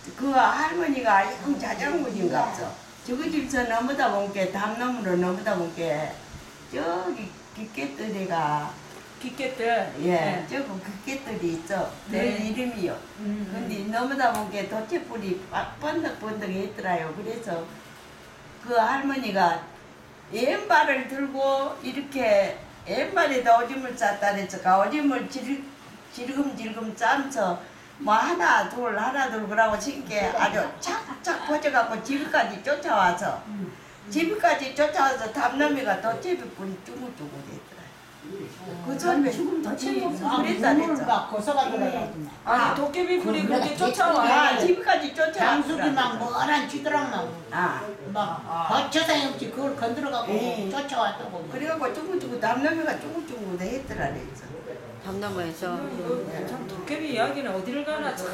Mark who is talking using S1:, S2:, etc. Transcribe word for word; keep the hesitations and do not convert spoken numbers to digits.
S1: 그 할머니가 형 자장군인가 보죠. 저거 집서 넘어다 본게 담나무로 넘어다 본게 저기 깃개떨이가
S2: 깃개뜰.
S1: 예,
S2: 네.
S1: 저거 깃개떨이 있죠. 내
S2: 네.
S1: 이름이요.
S2: 음, 음.
S1: 근데 넘어다 본게 도태불이 번덕번덕 했더라요. 그래서 그 할머니가 왼발을 들고 이렇게 왼발에다 오줌을 쌌다 그랬죠. 오줌을 질, 질금질금 짜면서 뭐 하나 둘 하나 둘 그러고 신게 아주 착착 퍼져갖고 집까지 쫓아와서 집까지 쫓아와서 담놈이가 도깨비불이 쭈글쭈글 했더라. 그 전에
S3: 죽음 더 채웠어.
S1: 아, 그랬다 그랬죠.
S3: 막 거서가 돌아가구나.
S2: 아, 도깨비 불이 그렇게 쫓아와요.
S1: 아, 집까지
S3: 장수기 막
S1: 쫓아왔더라.
S3: 뭐란 쥐도랑만
S1: 아,
S3: 막 거쳐서 없지 그걸 건드려갖고
S1: 예.
S3: 쫓아왔다고.
S1: 그래갖고 쭈글쭈글 담놈이가 쭈글쭈글 했더라 그랬죠.
S4: 담나무에서
S2: 참 도깨비 이야기는 어디를 가나 참